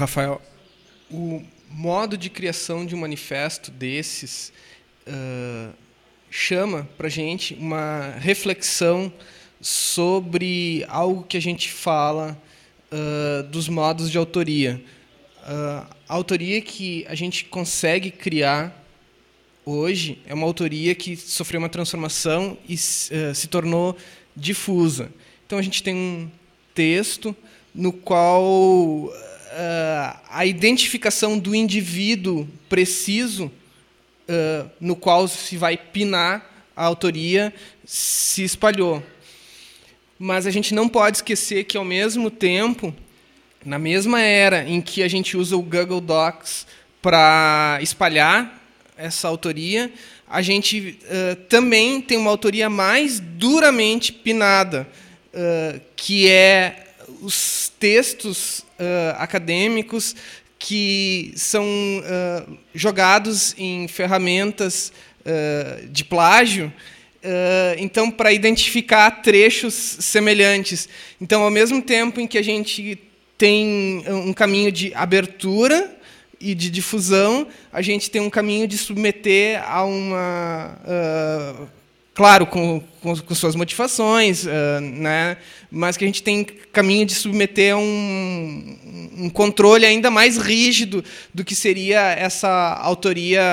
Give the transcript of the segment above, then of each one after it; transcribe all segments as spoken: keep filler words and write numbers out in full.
Rafael, o modo de criação de um manifesto desses uh, chama para a gente uma reflexão sobre algo que a gente fala uh, dos modos de autoria. Uh, a autoria que a gente consegue criar hoje é uma autoria que sofreu uma transformação e uh, se tornou difusa. Então, a gente tem um texto no qual uh, a identificação do indivíduo preciso, uh, no qual se vai pinar a autoria, se espalhou. Mas a gente não pode esquecer que, ao mesmo tempo, na mesma era em que a gente usa o Google Docs para espalhar essa autoria, a gente uh, também tem uma autoria mais duramente pinada, uh, que é os textos uh, acadêmicos que são uh, jogados em ferramentas uh, de plágio, uh, então, para identificar trechos semelhantes. Então, ao mesmo tempo em que a gente tem um caminho de abertura e de difusão, a gente tem um caminho de submeter a uma... Uh, claro, com, com, com suas motivações, uh, né? Mas que a gente tem caminho de submeter a um, um controle ainda mais rígido do que seria essa autoria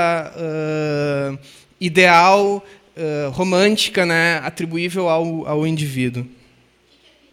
uh, ideal, uh, romântica, né? Atribuível ao, ao indivíduo.